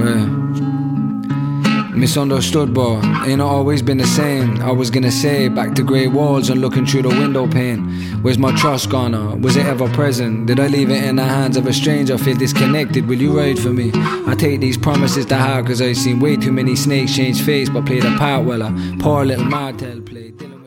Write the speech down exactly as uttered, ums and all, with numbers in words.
Right. Misunderstood, but ain't not always been the same. I was gonna say, back to grey walls and looking through the window pane. Where's my trust gone, or was it ever present? Did I leave it in the hands of a stranger? Feel disconnected, will you ride for me? I take these promises to heart, cause I've seen way too many snakes change face, but played a part well. A poor little Martell played.